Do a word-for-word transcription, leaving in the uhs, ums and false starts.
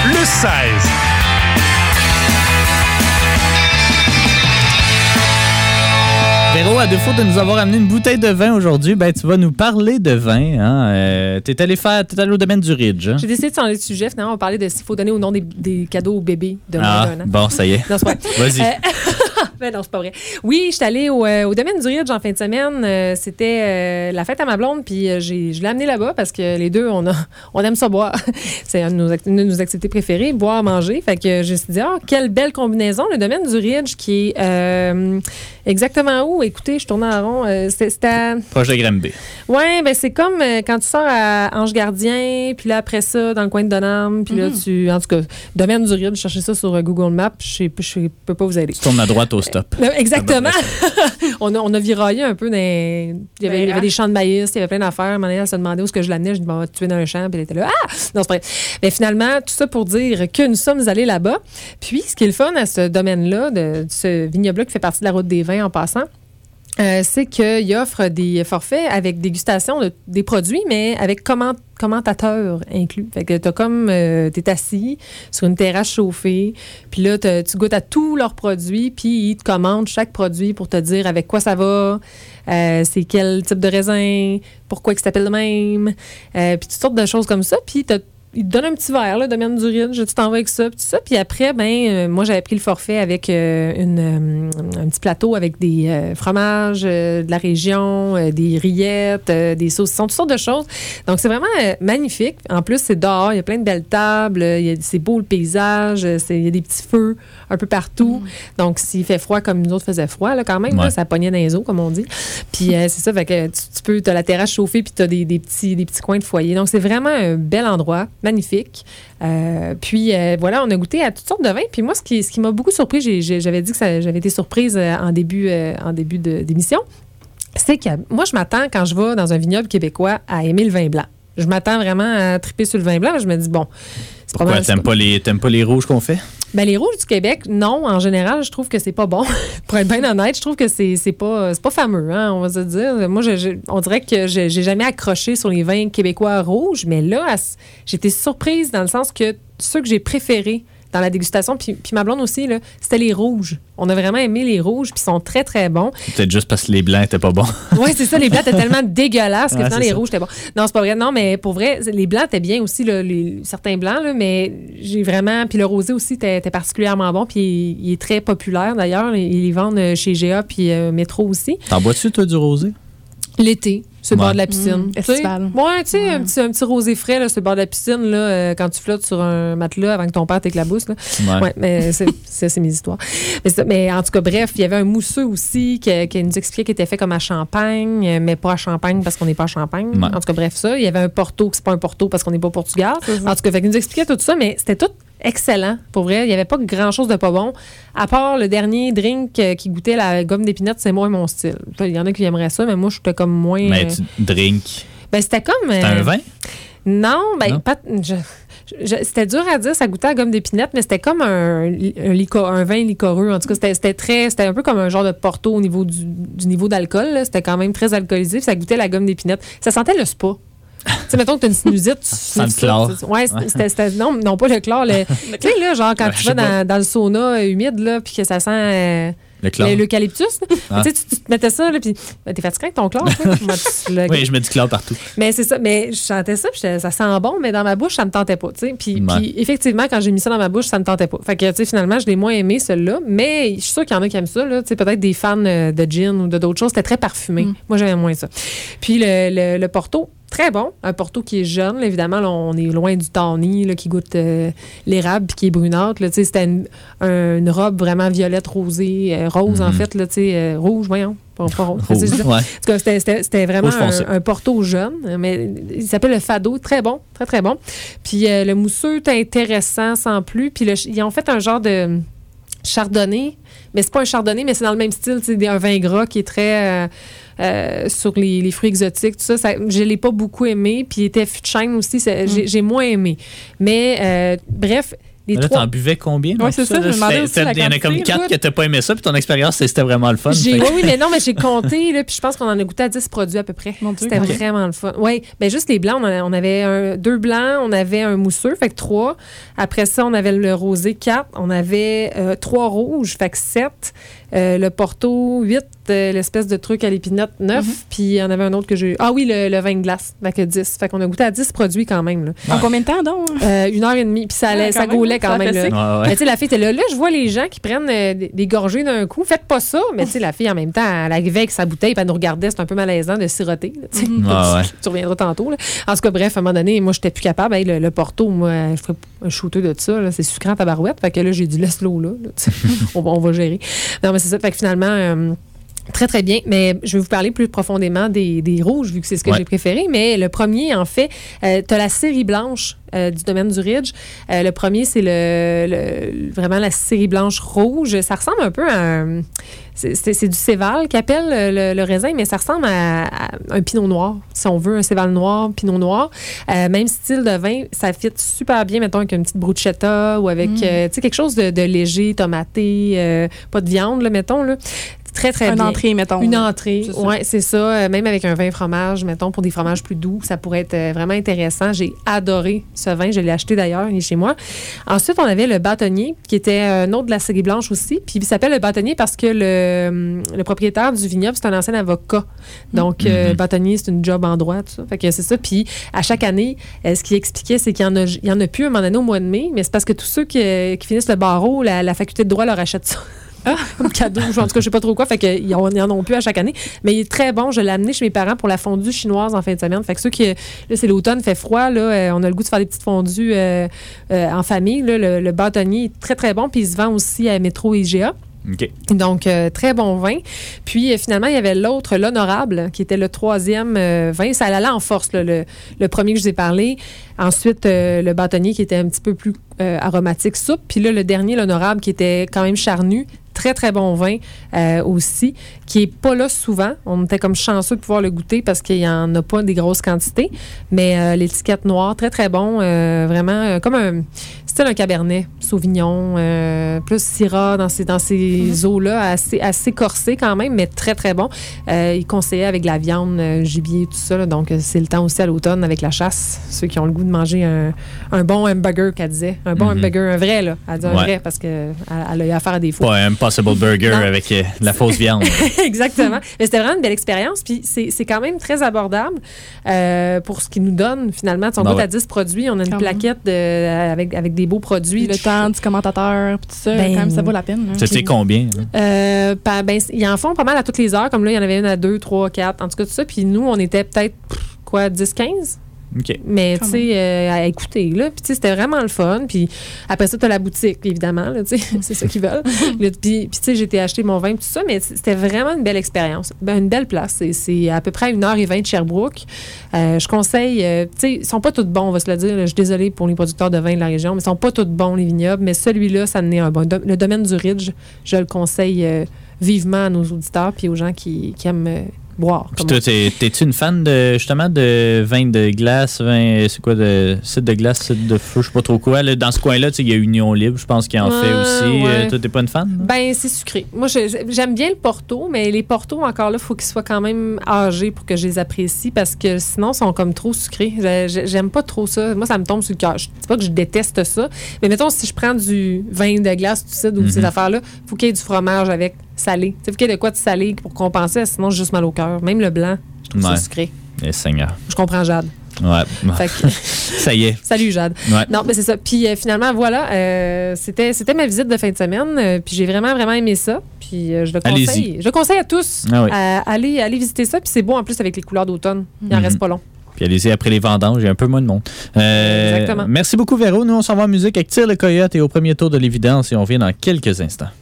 le seize. Véro, à défaut de nous avoir amené une bouteille de vin aujourd'hui, ben tu vas nous parler de vin. Hein? Euh, t'es allé faire, t'es allé au domaine du Ridge. Hein? J'ai décidé de changer de sujet. Finalement, on va parler de s'il faut donner ou non des, des cadeaux aux bébés de moins Ah, d'un an. bon, ça y est. Non, c'est pas vrai. Vas-y. Euh, ben non, c'est pas vrai. Oui, je suis allée au, euh, au domaine du Ridge en fin de semaine. Euh, c'était euh, la fête à ma blonde, puis euh, j'ai, je l'ai amené là-bas parce que les deux, on, a, on aime ça boire. C'est une de, nos, une de nos activités préférées, boire, manger. Fait que je me suis dit, oh, quelle belle combinaison. Le domaine du Ridge qui est euh, exactement où? Écoutez, je tournais en rond. Euh, c'était, c'était à... Proche de Granby. Oui, ben c'est comme euh, quand tu sors à Ange Gardien, puis là, après ça, dans le coin de Donham, puis là, Mm-hmm. tu... En tout cas, domaine du Ridge, cherchez ça sur euh, Google Maps, je ne peux pas vous aider. Tu tournes à droite au stop. Euh, Exactement. on, a, on a viraillé un peu dans... Il y avait, il y avait des champs de maïs, il y avait plein d'affaires. À un moment donné, elle se demandait où est-ce que je l'amenais. Je dis, bon, on va te tuer dans un champ, puis elle était là. Ah! Non, c'est pas vrai. Mais finalement, tout ça pour dire que nous sommes allés là-bas. Puis, ce qui est le fun à ce domaine-là, de, de ce vignoble-là qui fait partie de la route des vins en passant, Euh, c'est qu'il offre des forfaits avec dégustation de, des produits, mais avec comment, commentateur inclus. Fait que t'as comme, euh, t'es assis sur une terrasse chauffée, puis là, tu goûtes à tous leurs produits, puis ils te commandent chaque produit pour te dire avec quoi ça va, euh, c'est quel type de raisin, pourquoi il s'appelle de même, euh, puis toutes sortes de choses comme ça. Puis t'as il te donne un petit verre, là, domaine du Ridge, tu t'en vas avec ça, puis tout ça. Puis après, ben, euh, moi, j'avais pris le forfait avec euh, une, euh, un petit plateau avec des euh, fromages euh, de la région, euh, des rillettes, euh, des saucissons, toutes sortes de choses. Donc, c'est vraiment euh, magnifique. En plus, c'est dehors, il y a plein de belles tables, il y a, c'est beau le paysage, c'est, il y a des petits feux un peu partout. Mm. Donc, s'il fait froid comme nous autres faisaient froid, là, quand même, ouais. là, ça pognait dans les os, comme on dit. Puis, euh, c'est ça, fait que tu, tu peux, t'as la terrasse chauffée, puis t'as des, des, petits, des petits coins de foyer. Donc, c'est vraiment un bel endroit. Magnifique. Euh, puis euh, voilà, on a goûté à toutes sortes de vins. Puis moi, ce qui, ce qui m'a beaucoup surpris, j'ai, j'ai, j'avais dit que ça, j'avais été surprise euh, en début, euh, en début de, d'émission, c'est que moi, je m'attends, quand je vais dans un vignoble québécois, à aimer le vin blanc. Je m'attends vraiment à triper sur le vin blanc, mais je me dis, bon, c'est Pourquoi? pas mal. T'aimes pas, les, t'aimes pas les rouges qu'on fait? Ben, les rouges du Québec, non. En général, je trouve que c'est pas bon. Pour être bien honnête, je trouve que c'est, c'est, pas, c'est pas fameux, hein, on va se dire. Moi, je, je, on dirait que je, j'ai jamais accroché sur les vins québécois rouges, mais là, j'étais surprise dans le sens que ceux que j'ai préférés dans la dégustation, puis, puis ma blonde aussi, là, c'était les rouges. On a vraiment aimé les rouges, puis ils sont très, très bons. Peut-être juste parce que les blancs étaient pas bons. Oui, c'est ça. Les blancs étaient tellement dégueulasses que ouais, finalement, les ça. rouges étaient bons. Non, c'est pas vrai. Non, mais pour vrai, les blancs étaient bien aussi, là, les, certains blancs, là, mais j'ai vraiment... Puis le rosé aussi était, était particulièrement bon, puis il, il est très populaire, d'ailleurs. Ils les vendent chez G A puis euh, Métro aussi. T'en bois-tu, toi, du rosé? L'été, sur le ouais. bord de la piscine. Mmh, estival. Ouais, tu sais, ouais. un, petit, un petit rosé frais là, sur le bord de la piscine, là, euh, quand tu flottes sur un matelas avant que ton père t'éclabousse. Là. Ouais. ouais, mais c'est, c'est, c'est mes histoires. Mais, c'est, mais en tout cas, bref, il y avait un mousseux aussi qui, qui nous expliquait qu'il était fait comme à Champagne, mais pas à Champagne parce qu'on n'est pas à Champagne. Ouais. En tout cas, bref, ça. Il y avait un Porto qui c'est pas un Porto parce qu'on n'est pas au Portugal. En tout cas, fait qu'il nous expliquait tout ça, mais c'était tout excellent, pour vrai. Il n'y avait pas grand-chose de pas bon, à part le dernier drink euh, qui goûtait la gomme d'épinette, c'est moins mon style. Il y en a qui aimeraient ça, mais moi, j'étais comme moins... Mais tu drink... Ben, c'était comme... C'était euh, un vin? Non, ben, non? Pas, je, je, c'était dur à dire, ça goûtait la gomme d'épinette, mais c'était comme un, un, lico, un vin liquoreux. En tout cas, c'était, c'était très... C'était un peu comme un genre de Porto au niveau du, du niveau d'alcool. Là. C'était quand même très alcoolisé, puis ça goûtait la gomme d'épinette. Ça sentait le spa. Tu sais, mettons que tu as une sinusite, tu sens le chlore. Ouais, c'était, c'était, non, non, pas le chlore. Le, tu sais, là, genre, quand ouais, tu vas dans, dans le sauna humide, là, puis que ça sent euh, le chlore. Le, l'eucalyptus, ah. tu sais, tu te mettais ça, là, puis ben, t'es fatigué avec ton chlore, toi? le, oui, je mets du chlore partout. Mais c'est ça, mais je sentais ça, puis ça sent bon, mais dans ma bouche, ça me tentait pas, tu sais. Puis, ouais. puis effectivement, quand j'ai mis ça dans ma bouche, ça me tentait pas. Fait que, tu sais, finalement, je l'ai moins aimé, celui-là, mais je suis sûre qu'il y en a qui aiment ça, là, tu sais, peut-être des fans de gin ou de d'autres choses. C'était très parfumé. Mm. Moi, j'aimais moins ça. puis le, le, le Porto, très bon. Un Porto qui est jeune. Là, évidemment, là, on est loin du tawny là, qui goûte euh, l'érable puis qui est brunâtre. Là, c'était une, un, une robe vraiment violette rosée, euh, rose mm-hmm. en fait. Là, euh, rouge, voyons. Pas, pas rose. Rouge, c'est, ouais. c'était, c'était, c'était vraiment un, un Porto jeune. Mais il s'appelle le Fado. Très bon. Très, très bon. Puis euh, le mousseux est intéressant sans plus. Puis le, ils ont fait un genre de chardonnay. Mais c'est pas un chardonnay, mais c'est dans le même style. C'est un vin gras qui est très... Euh, Euh, sur les, les fruits exotiques, tout ça, ça je ne l'ai pas beaucoup aimé. Puis il était fût de chêne aussi, ça, mm. j'ai, j'ai moins aimé. Mais euh, bref, Les là, trois. t'en buvais combien? Oui, c'est ça, je me demandais aussi la Il y en a comme quantité, quatre là. que t'as pas aimé ça, puis ton expérience, c'était vraiment le fun. J'ai, Fait oui, que- oui, mais non, mais j'ai compté, là, puis je pense qu'on en a goûté à dix produits à peu près. Mon Dieu, C'était ok. vraiment le fun. Oui, bien juste les blancs, on, a- on avait un- deux blancs, on avait un mousseux, fait que trois. Après ça, on avait le rosé, quatre. On avait euh, trois rouges, fait que sept. Euh, le Porto, huit. Euh, l'espèce de truc à l'épinette, neuf. Mm-hmm. Puis il y en avait un autre que j'ai... Ah oui, le, le vin de glace, fait que dix. Fait qu'on a goûté à dix produits quand même, là. En combien de temps, donc? Euh, une heure et demie, puis ça, allait, Ah, quand ça même, gaulait ça quand même. fait là. sec. Ouais, ouais. Mais tu sais, la fille était là. Là, je vois les gens qui prennent euh, des, des gorgées d'un coup. Faites pas ça. Mais tu sais, la fille, en même temps, elle arrivait avec sa bouteille, puis elle nous regardait. C'était un peu malaisant de siroter. Là, tu sais. Ouais, ouais. Tu reviendras tantôt. Là. En tout cas, bref, à un moment donné, moi, j'étais plus capable. Hey, le, le Porto, moi, je ferais un shooter de ça. Là. C'est sucrant à tabarouette. Fait que là, j'ai du laisse-l'eau là. là, tu sais. on, va, on va gérer. Non, mais c'est ça. Fait que finalement... euh, Très, très bien. Mais je vais vous parler plus profondément des, des rouges, vu que c'est ce que Ouais. j'ai préféré. Mais le premier, en fait, euh, tu as la série blanche euh, du domaine du Ridge. Euh, le premier, c'est le, le- vraiment la série blanche rouge. Ça ressemble un peu à un... C'est, c'est- c'est du Céval qu'appelle le, le raisin, mais ça ressemble à, à un pinot noir, si on veut, un Céval noir, pinot noir. Euh, même style de vin, ça fit super bien, mettons, avec une petite bruschetta ou avec, euh, tu sais, quelque chose de, de léger, tomaté, euh, pas de viande, là, mettons, là. Très, très Une bien. entrée, mettons. Une entrée, C'est ça. oui, c'est ça. Euh, même avec un vin fromage, mettons, pour des fromages plus doux, ça pourrait être euh, vraiment intéressant. J'ai adoré ce vin. Je l'ai acheté d'ailleurs, il est chez moi. Ensuite, on avait le bâtonnier, qui était un autre de la série blanche aussi. Puis il s'appelle le bâtonnier parce que le, le propriétaire du vignoble, c'est un ancien avocat. Donc, euh, Mhm. bâtonnier, c'est une job en droit, tout ça. Fait que c'est ça. Puis à chaque année, euh, ce qu'il expliquait, c'est qu'il y en a, il y en a plus à un moment donné au mois de mai, mais c'est parce que tous ceux qui, qui finissent le barreau, la, la faculté de droit leur achète ça. Comme cadeau, ou en tout cas, je sais pas trop quoi. Fait qu'ils en, ils en ont plus à chaque année. Mais il est très bon. Je l'ai amené chez mes parents pour la fondue chinoise en fin de semaine. Fait que ceux qui. Là, c'est l'automne, fait froid. Là, euh, on a le goût de faire des petites fondues euh, euh, en famille. Là, le, le bâtonnier est très, très bon. Puis il se vend aussi à Métro I G A. OK. Donc, euh, très bon vin. Puis, euh, finalement, il y avait l'autre, l'Honorable, qui était le troisième euh, vin. Ça allait en force, là, le, le premier que je vous ai parlé. Ensuite, euh, le bâtonnier qui était un petit peu plus euh, aromatique, soupe. Puis là, le dernier, l'Honorable, qui était quand même charnu. Très, très bon vin euh, aussi, qui n'est pas là souvent. On était comme chanceux de pouvoir le goûter parce qu'il n'y en a pas des grosses quantités. Mais euh, l'étiquette noire, très, très bon. Euh, vraiment, euh, comme un style un cabernet, sauvignon, euh, plus syrah dans ces, dans ces eaux-là, assez, assez corsé quand même, mais très, très bon. Euh, il conseillait avec de la viande, euh, gibier, tout ça. Là, donc, euh, c'est le temps aussi à l'automne avec la chasse. Ceux qui ont le goût de manger un, un bon hamburger, qu'elle disait. Un bon Mhm. hamburger, un vrai, là. Elle dit un Ouais. vrai parce qu'elle elle a eu affaire à des faux. Pas un Impossible Burger Non. avec euh, de la fausse viande. Exactement. Mais c'était vraiment une belle expérience. Puis c'est c'est quand même très abordable euh, pour ce qu'ils nous donnent finalement. Tu sais, on Ben goûte ouais. à dix produits. On a une Quand plaquette de, avec, avec des beaux produits. Puis le temps du commentateur, puis tout ça, Ben, quand même, ça vaut la peine. là. C'était combien? hein? Euh, pa- ben, ils en font pas mal à toutes les heures. Comme là, il y en avait une à deux, trois, quatre. En tout cas, tout ça. Puis nous, on était peut-être, pff, quoi, dix, quinze? OK. Mais, Quand tu sais, euh, à écouter, là. Puis, tu sais, c'était vraiment le fun. Puis, après ça, tu as la boutique, évidemment, là, tu sais. C'est ça qu'ils veulent. Là, puis, puis, tu sais, j'ai été acheter mon vin, tout ça. Mais c'était vraiment une belle expérience. Ben, une belle place. C'est- C'est à peu près une heure vingt de Sherbrooke. Euh, je conseille, euh, tu sais, ils sont pas tous bons, on va se le dire. là. Je suis désolée pour les producteurs de vin de la région, mais ils sont pas tous bons, les vignobles. Mais celui-là, ça en est un bon. Do- Le domaine du Ridge, je le conseille euh, vivement à nos auditeurs puis aux gens qui, qui aiment euh, boire. Puis comme toi, t'es- t'es-tu une fan de justement de vin de glace, vin, c'est quoi, de site de glace, site de feu, je sais pas trop quoi. Là, dans ce coin-là, tu sais, il y a Union Libre, je pense qu'il en fait Ouais, aussi. ouais. Euh, toi, t'es pas une fan? là? Ben, c'est sucré. Moi, je- j'aime bien le Porto, mais les Portos, encore là, il faut qu'ils soient quand même âgés pour que je les apprécie parce que sinon, ils sont comme trop sucrés. Je- je- J'aime pas trop ça. Moi, ça me tombe sur le cœur. Je dis pas que je déteste ça, mais mettons, si je prends du vin de glace, tout ça, ou ces Mhm. affaires-là, il faut qu'il y ait du fromage avec salé. Il faut qu'il y ait de quoi de salé pour compenser, sinon, j'ai juste mal au cœur. Même le blanc, je trouve Ouais. ça sucré. Eh, Seigneur. Je comprends Jade. Ouais. Fait que- Ça y est. Salut Jade. Ouais. Non, mais c'est ça. Puis euh, finalement, voilà, euh, c'était, c'était ma visite de fin de semaine. euh, puis j'ai vraiment, vraiment aimé ça. Puis euh, je le Allez-y. conseille. Je le conseille à tous. Ah oui. à aller, aller visiter ça. Puis c'est beau en plus avec les couleurs d'automne. Il en Mhm. reste pas long. Puis allez-y après les vendanges, il y a un peu moins de monde. Euh, Exactement. Merci beaucoup, Véro. Nous, on s'en va en musique avec Tire le Coyote et au premier tour de l'évidence et on vient dans quelques instants.